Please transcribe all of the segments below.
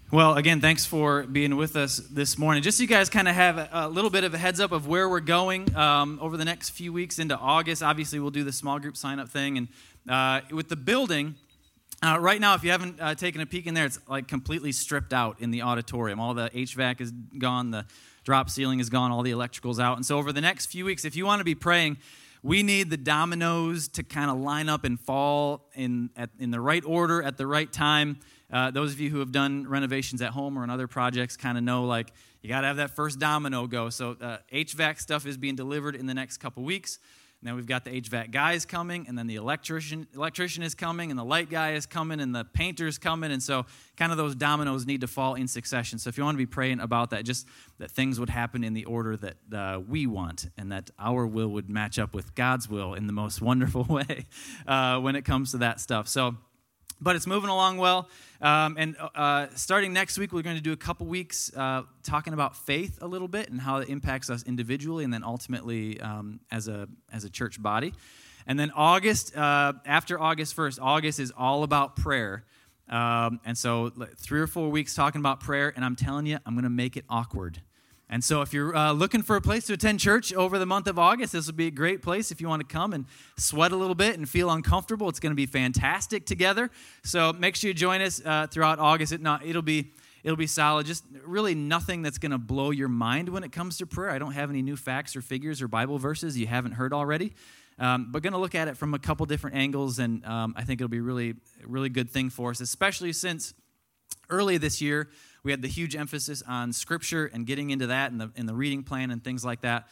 Well, again, thanks for being with us this morning. Just so you guys kind of have a little bit of a heads up of where we're going over the next few weeks into August. Obviously, we'll do the small group sign-up thing. And with the building, right now, if you haven't taken a peek in there, it's like completely stripped out in the auditorium. All the HVAC is gone, the drop ceiling is gone, all the electrical's out. And so over the next few weeks, if you want to be praying, we need the dominoes to kind of line up and fall in the right order at the right time. Those of you who have done renovations at home or in other projects kind of know, like, you got to have that first domino go. So HVAC stuff is being delivered in the next couple weeks. And then we've got the HVAC guys coming, and then the electrician is coming, and the light guy is coming, and the painter's coming. And so kind of those dominoes need to fall in succession. So if you want to be praying about that, just that things would happen in the order that we want, and that our will would match up with God's will in the most wonderful way when it comes to that stuff. But it's moving along well, and starting next week, we're going to do a couple weeks talking about faith a little bit and how it impacts us individually and then ultimately as a church body. And then August, after August 1st, August is all about prayer. And so 3 or 4 weeks talking about prayer, and I'm telling you, I'm going to make it awkward. And so if you're looking for a place to attend church over the month of August, this will be a great place if you want to come and sweat a little bit and feel uncomfortable. It's going to be fantastic together. So make sure you join us throughout August. It'll be solid. Just really nothing that's going to blow your mind when it comes to prayer. I don't have any new facts or figures or Bible verses you haven't heard already. But going to look at it from a couple different angles, and I think it'll be really good thing for us, especially since early this year, we had the huge emphasis on Scripture and getting into that in the reading plan and things like that.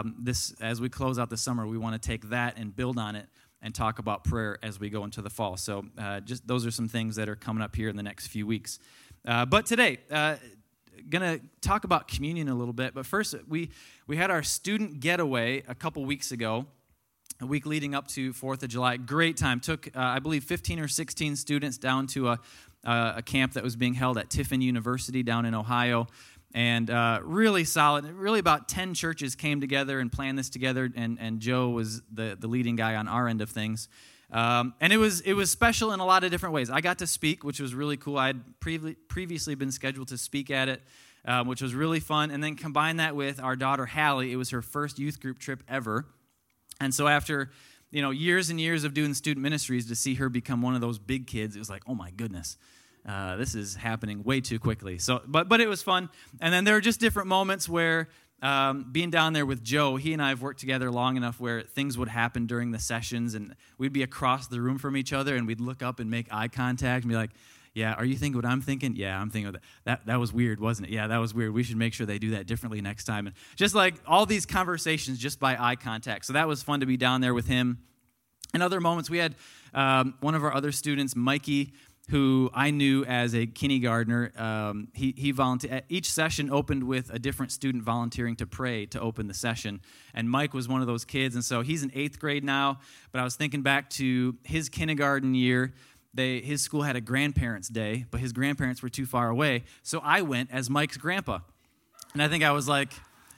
As we close out the summer, we want to take that and build on it and talk about prayer as we go into the fall. So just those are some things that are coming up here in the next few weeks. But today, going to talk about communion a little bit. But first, we had our student getaway a couple weeks ago, a week leading up to 4th of July. Great time. Took, I believe, 15 or 16 students down to a camp that was being held at Tiffin University down in Ohio, and really solid. Really about 10 churches came together and planned this together, and Joe was the leading guy on our end of things. And it was special in a lot of different ways. I got to speak, which was really cool. I had previously been scheduled to speak at it, which was really fun, and then combine that with our daughter, Hallie. It was her first youth group trip ever, and so after years and years of doing student ministries, to see her become one of those big kids, it was like, oh my goodness, this is happening way too quickly. So, but it was fun. And then there were just different moments where being down there with Joe, he and I have worked together long enough where things would happen during the sessions, and we'd be across the room from each other, and we'd look up and make eye contact and be like, yeah, are you thinking what I'm thinking? Yeah, I'm thinking that. That was weird, wasn't it? Yeah, that was weird. We should make sure they do that differently next time. And just like all these conversations just by eye contact. So that was fun to be down there with him. And other moments, we had one of our other students, Mikey, who I knew as a kindergartner. He volunteered. Each session opened with a different student volunteering to pray to open the session. And Mike was one of those kids. And so he's in 8th grade now. But I was thinking back to his kindergarten year. His school had a grandparents' day, but his grandparents were too far away. So I went as Mike's grandpa. And I think I was like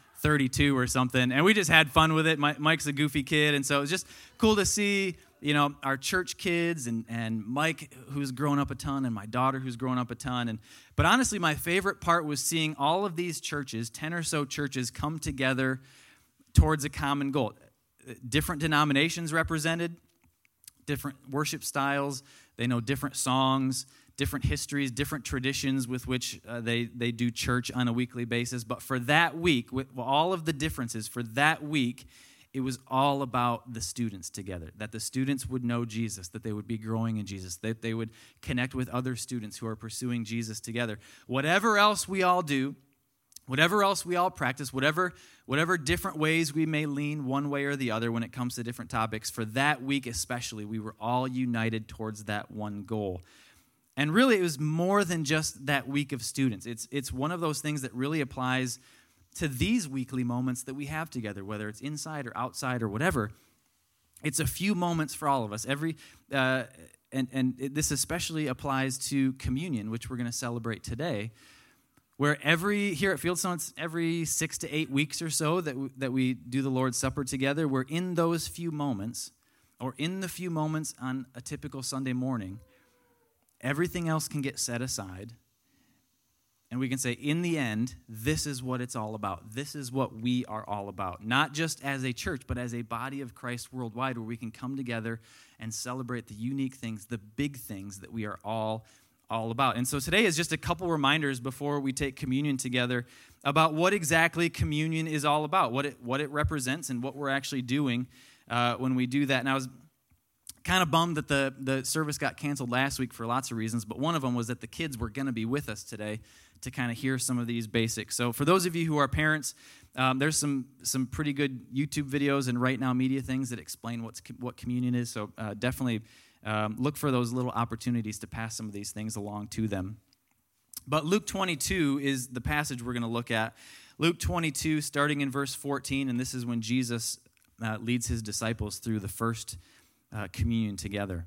32 or something. And we just had fun with it. Mike's a goofy kid. And so it was just cool to see, our church kids and Mike, who's grown up a ton, and my daughter, who's grown up a ton. But honestly, my favorite part was seeing all of these churches, 10 or so churches, come together towards a common goal. Different denominations represented, different worship styles. They know different songs, different histories, different traditions with which they do church on a weekly basis. But for that week, with all of the differences, for that week, it was all about the students together, that the students would know Jesus, that they would be growing in Jesus, that they would connect with other students who are pursuing Jesus together. Whatever else we all do, whatever else we all practice, whatever different ways we may lean one way or the other when it comes to different topics, for that week especially, we were all united towards that one goal. And really, it was more than just that week of students. It's one of those things that really applies to these weekly moments that we have together, whether it's inside or outside or whatever. It's a few moments for all of us. This especially applies to communion, which we're going to celebrate today, where here at Fieldstone, it's every 6 to 8 weeks or so that we do the Lord's Supper together. We're in those few moments, or in the few moments on a typical Sunday morning, everything else can get set aside, And we can say, in the end, this is what it's all about. This is what we are all about. Not just as a church, but as a body of Christ worldwide, where we can come together and celebrate the unique things, the big things that we are all about. And so today is just a couple reminders before we take communion together about what exactly communion is all about, what it represents, and what we're actually doing when we do that. And I was kind of bummed that the service got canceled last week for lots of reasons, but one of them was that the kids were going to be with us today to kind of hear some of these basics. So for those of you who are parents, there's some pretty good YouTube videos and Right Now Media things that explain what communion is. So definitely look for those little opportunities to pass some of these things along to them. But Luke 22 is the passage we're going to look at. Luke 22, starting in verse 14, and this is when Jesus leads his disciples through the first communion together.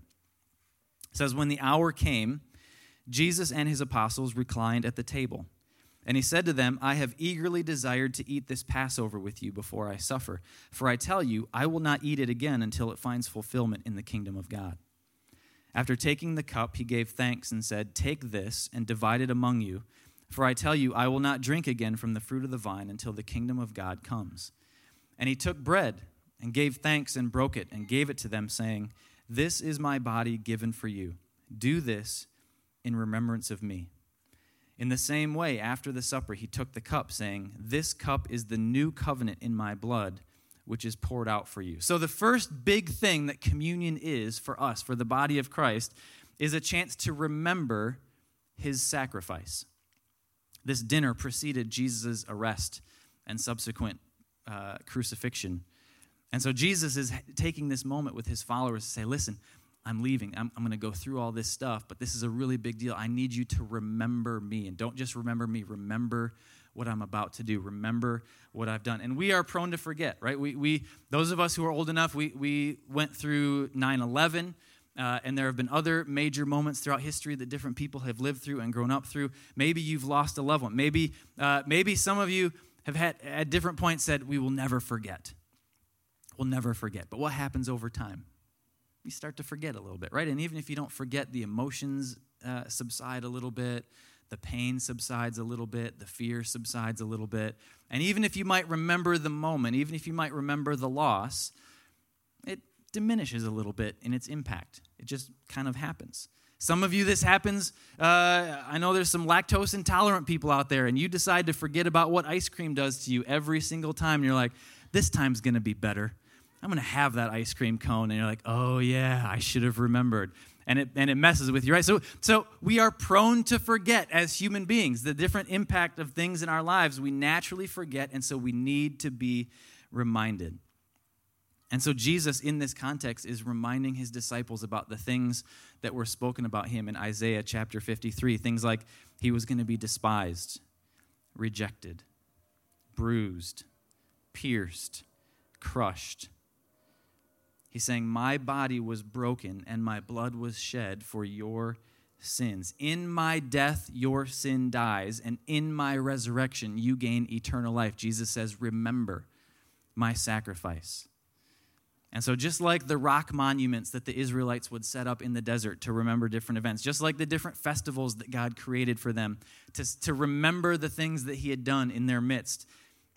It says, when the hour came, Jesus and his apostles reclined at the table. And he said to them, I have eagerly desired to eat this Passover with you before I suffer. For I tell you, I will not eat it again until it finds fulfillment in the kingdom of God. After taking the cup, he gave thanks and said, take this and divide it among you. For I tell you, I will not drink again from the fruit of the vine until the kingdom of God comes. And he took bread and gave thanks and broke it and gave it to them, saying, this is my body given for you. Do this in remembrance of me. In the same way, after the supper, he took the cup, saying, this cup is the new covenant in my blood, which is poured out for you. So the first big thing that communion is for us, for the body of Christ, is a chance to remember his sacrifice. This dinner preceded Jesus' arrest and subsequent crucifixion. And so Jesus is taking this moment with his followers to say, listen, I'm leaving. I'm going to go through all this stuff, but this is a really big deal. I need you to remember me. And don't just remember me. Remember what I'm about to do. Remember what I've done. And we are prone to forget, right? We those of us who are old enough, we went through 9/11, and there have been other major moments throughout history that different people have lived through and grown up through. Maybe you've lost a loved one. Maybe some of you have had at different points said, we will never forget. We'll never forget. But what happens over time? You start to forget a little bit, right? And even if you don't forget, the emotions subside a little bit, the pain subsides a little bit, the fear subsides a little bit. And even if you might remember the moment, even if you might remember the loss, it diminishes a little bit in its impact. It just kind of happens. Some of you, this happens. I know there's some lactose intolerant people out there, and you decide to forget about what ice cream does to you every single time. And you're like, this time's going to be better. I'm going to have that ice cream cone. And you're like, oh, yeah, I should have remembered. And it messes with you, right? So we are prone to forget as human beings the different impact of things in our lives. We naturally forget, and so we need to be reminded. And so Jesus, in this context, is reminding his disciples about the things that were spoken about him in Isaiah chapter 53. Things like he was going to be despised, rejected, bruised, pierced, crushed. He's saying, my body was broken and my blood was shed for your sins. In my death, your sin dies, and in my resurrection, you gain eternal life. Jesus says, remember my sacrifice. And so just like the rock monuments that the Israelites would set up in the desert to remember different events, just like the different festivals that God created for them to remember the things that he had done in their midst,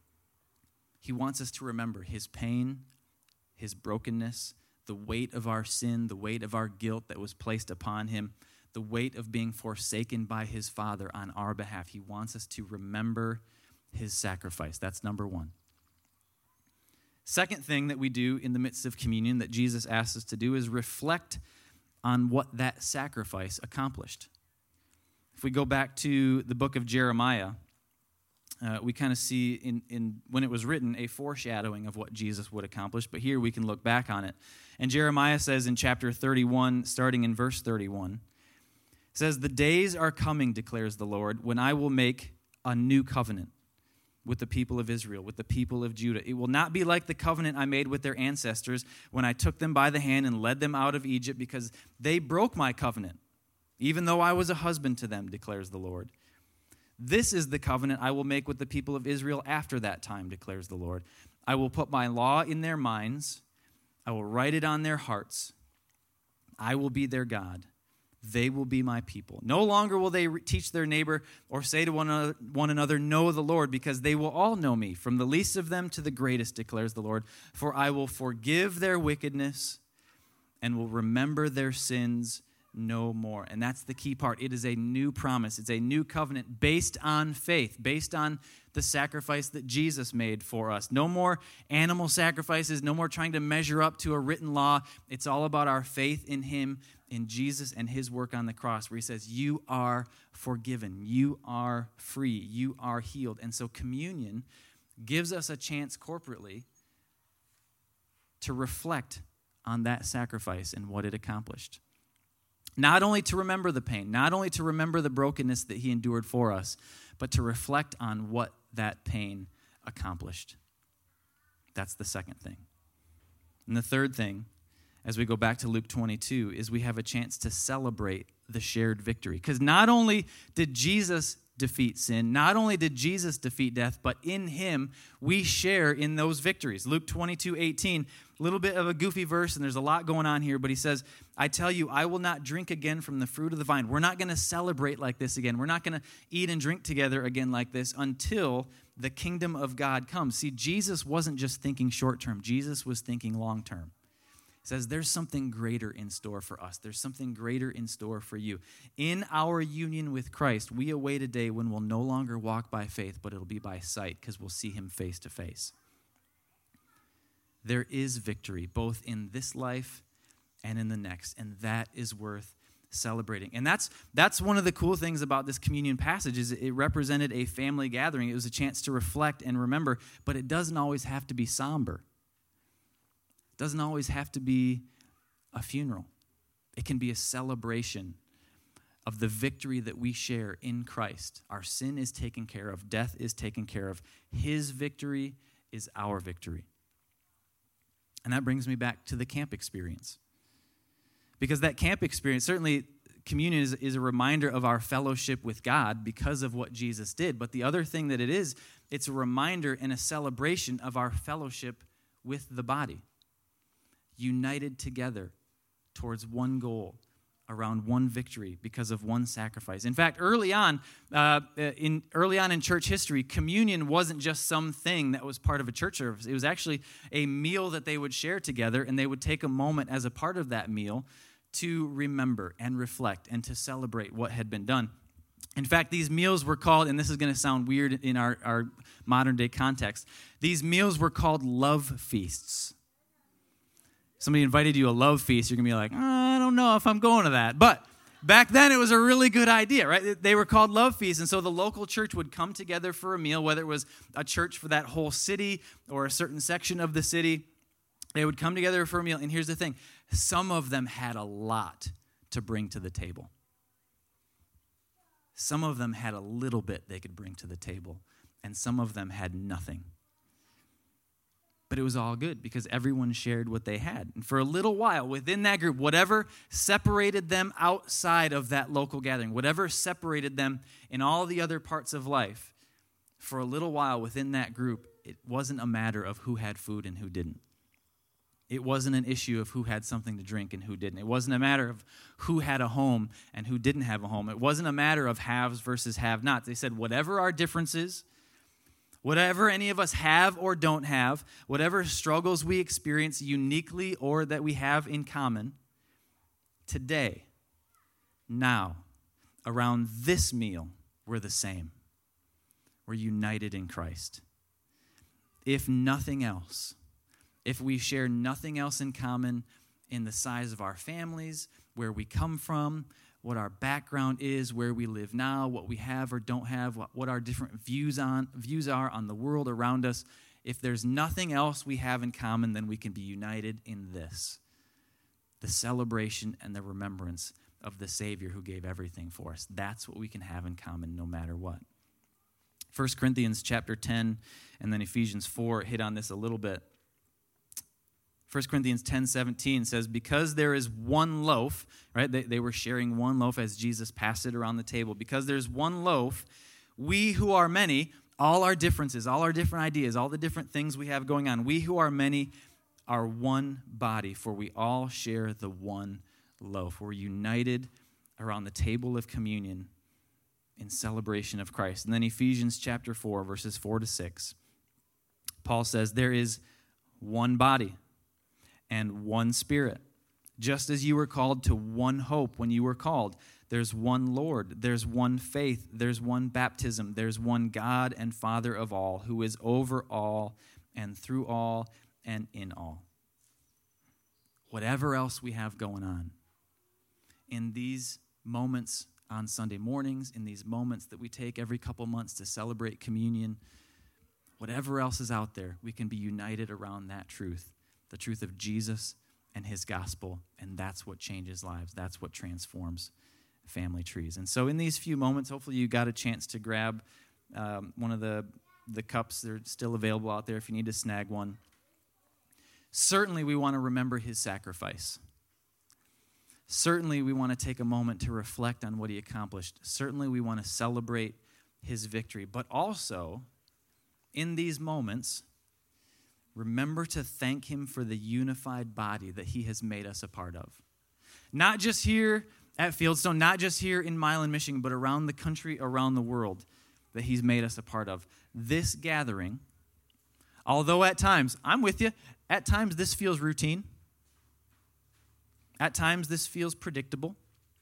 he wants us to remember his pain, his brokenness, the weight of our sin, the weight of our guilt that was placed upon him, the weight of being forsaken by his Father on our behalf. He wants us to remember his sacrifice. That's number one. Second thing that we do in the midst of communion that Jesus asks us to do is reflect on what that sacrifice accomplished. If we go back to the book of Jeremiah, we kind of see in when it was written a foreshadowing of what Jesus would accomplish, but here we can look back on it. And Jeremiah says in chapter 31, starting in verse 31, says, the days are coming, declares the Lord, when I will make a new covenant with the people of Israel, with the people of Judah. It will not be like the covenant I made with their ancestors when I took them by the hand and led them out of Egypt, because they broke my covenant, even though I was a husband to them, declares the Lord. This is the covenant I will make with the people of Israel after that time, declares the Lord. I will put my law in their minds. I will write it on their hearts. I will be their God, They will be my people. No longer will they teach their neighbor or say to one another, know the Lord, because they will all know me, from the least of them to the greatest, declares the Lord. For I will forgive their wickedness and will remember their sins no more. And that's the key part. It is a new promise. It's a new covenant based on faith, based on the sacrifice that Jesus made for us. No more animal sacrifices, no more trying to measure up to a written law. It's all about our faith in him, in Jesus and his work on the cross, where he says, you are forgiven, you are free, you are healed. And so communion gives us a chance corporately to reflect on that sacrifice and what it accomplished. Not only to remember the pain, not only to remember the brokenness that he endured for us, but to reflect on what that pain accomplished. That's the second thing. And the third thing, as we go back to Luke 22, is we have a chance to celebrate the shared victory. Because not only did Jesus defeat sin, not only did Jesus defeat death, but in him we share in those victories. Luke 22:18, a little bit of a goofy verse, and there's a lot going on here, but he says, I tell you, I will not drink again from the fruit of the vine. We're not going to celebrate like this again. We're not going to eat and drink together again like this until the kingdom of God comes. See, Jesus wasn't just thinking short term. Jesus was thinking long term. He says there's something greater in store for us. There's something greater in store for you. In our union with Christ, we await a day when we'll no longer walk by faith, but it'll be by sight because we'll see him face to face. There is victory both in this life and in the next, and that is worth celebrating. And that's one of the cool things about this communion passage is it represented a family gathering. It was a chance to reflect and remember, but it doesn't always have to be somber. It doesn't always have to be a funeral. It can be a celebration of the victory that we share in Christ. Our sin is taken care of. Death is taken care of. His victory is our victory. And that brings me back to the camp experience. Because that camp experience, certainly communion is a reminder of our fellowship with God because of what Jesus did. But the other thing that it is, it's a reminder and a celebration of our fellowship with the body. United together towards one goal, around one victory because of one sacrifice. In fact, early on in church history, communion wasn't just something that was part of a church service. It was actually a meal that they would share together, and they would take a moment as a part of that meal to remember and reflect and to celebrate what had been done. In fact, these meals were called, and this is going to sound weird in our modern day context, these meals were called love feasts. Somebody invited you a love feast, you're going to be like, I don't know if I'm going to that. But back then, it was a really good idea, right? They were called love feasts, and so the local church would come together for a meal, whether it was a church for that whole city or a certain section of the city. They would come together for a meal, and here's the thing. Some of them had a lot to bring to the table. Some of them had a little bit they could bring to the table, and some of them had nothing. But it was all good because everyone shared what they had. And for a little while within that group, whatever separated them outside of that local gathering, whatever separated them in all the other parts of life, for a little while within that group, it wasn't a matter of who had food and who didn't. It wasn't an issue of who had something to drink and who didn't. It wasn't a matter of who had a home and who didn't have a home. It wasn't a matter of haves versus have-nots. They said whatever our differences, whatever any of us have or don't have, whatever struggles we experience uniquely or that we have in common, today, now, around this meal, we're the same. We're united in Christ. If nothing else, if we share nothing else in common in the size of our families, where we come from, what our background is, where we live now, what we have or don't have, what our different views are on the world around us. If there's nothing else we have in common, then we can be united in this, the celebration and the remembrance of the Savior who gave everything for us. That's what we can have in common no matter what. 1 Corinthians chapter 10 and then Ephesians 4 hit on this a little bit. 1 Corinthians 10:17 says, because there is one loaf, right? They were sharing one loaf as Jesus passed it around the table. Because there's one loaf, we who are many, all our differences, all our different ideas, all the different things we have going on, we who are many are one body, for we all share the one loaf. We're united around the table of communion in celebration of Christ. And then Ephesians chapter 4, verses 4 to 6, Paul says, there is one body and one Spirit, just as you were called to one hope when you were called. There's one Lord, there's one faith, there's one baptism, there's one God and Father of all, who is over all and through all and in all. Whatever else we have going on, in these moments on Sunday mornings, in these moments that we take every couple months to celebrate communion, whatever else is out there, we can be united around that truth, the truth of Jesus and his gospel, and that's what changes lives. That's what transforms family trees. And so in these few moments, hopefully you got a chance to grab one of the cups. They're still available out there if you need to snag one. Certainly we want to remember his sacrifice. Certainly we want to take a moment to reflect on what he accomplished. Certainly we want to celebrate his victory. But also, in these moments, remember to thank him for the unified body that he has made us a part of. Not just here at Fieldstone, not just here in Milan, Michigan, but around the country, around the world, that he's made us a part of. This gathering, although at times, I'm with you, at times this feels routine. At times this feels predictable.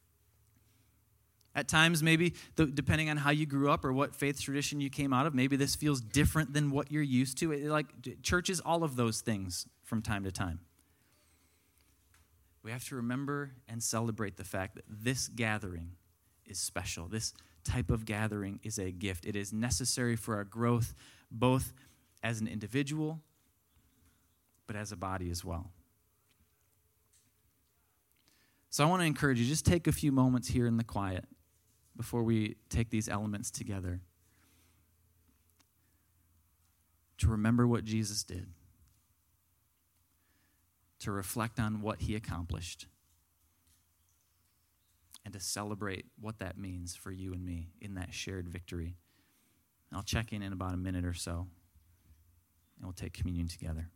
At times, maybe, depending on how you grew up or what faith tradition you came out of, maybe this feels different than what you're used to. Church is all of those things from time to time. We have to remember and celebrate the fact that this gathering is special. This type of gathering is a gift. It is necessary for our growth, both as an individual, but as a body as well. So I want to encourage you, just take a few moments here in the quiet before we take these elements together to remember what Jesus did, to reflect on what he accomplished, and to celebrate what that means for you and me in that shared victory. I'll check in about a minute or so, and we'll take communion together.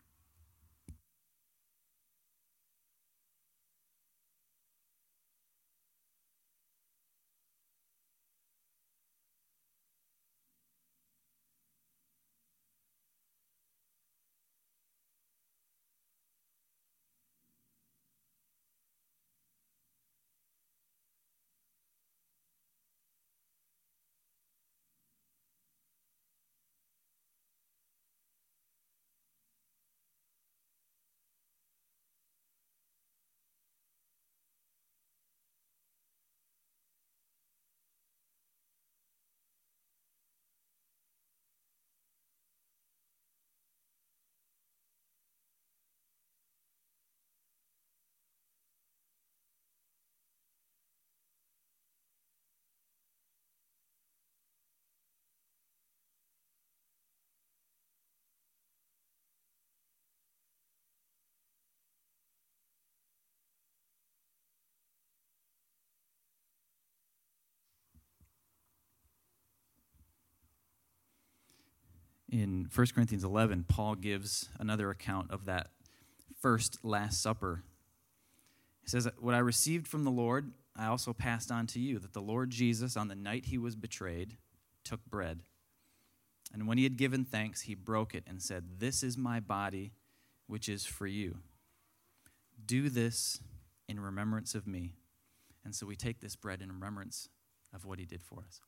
In 1 Corinthians 11, Paul gives another account of that first Last Supper. He says, "What I received from the Lord, I also passed on to you, that the Lord Jesus, on the night he was betrayed, took bread. And when he had given thanks, he broke it and said, 'This is my body, which is for you. Do this in remembrance of me.'" And so we take this bread in remembrance of what he did for us.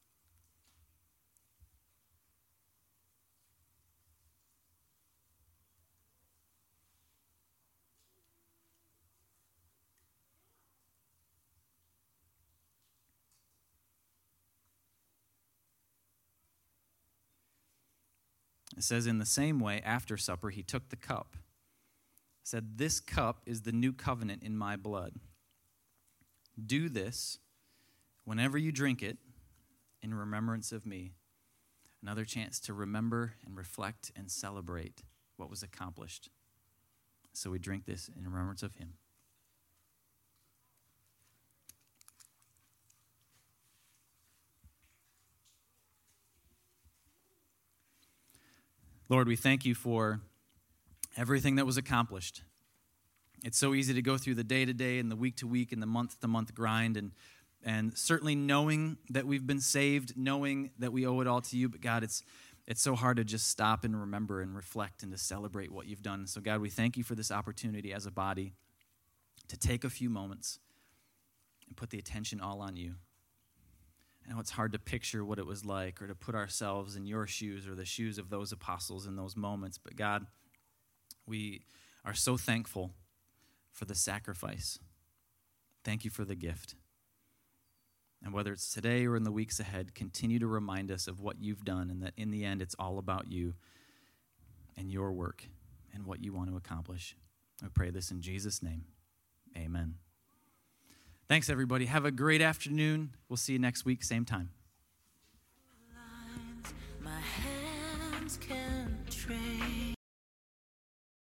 It says, in the same way, after supper, he took the cup. He said, "This cup is the new covenant in my blood. Do this whenever you drink it in remembrance of me." Another chance to remember and reflect and celebrate what was accomplished. So we drink this in remembrance of him. Lord, we thank you for everything that was accomplished. It's so easy to go through the day-to-day and the week-to-week and the month-to-month grind and And certainly knowing that we've been saved, knowing that we owe it all to you. But God, it's so hard to just stop and remember and reflect and to celebrate what you've done. So God, we thank you for this opportunity as a body to take a few moments and put the attention all on you. I know it's hard to picture what it was like or to put ourselves in your shoes or the shoes of those apostles in those moments. But God, we are so thankful for the sacrifice. Thank you for the gift. And whether it's today or in the weeks ahead, continue to remind us of what you've done and that in the end it's all about you and your work and what you want to accomplish. I pray this in Jesus' name. Amen. Thanks, everybody. Have a great afternoon. We'll see you next week, same time.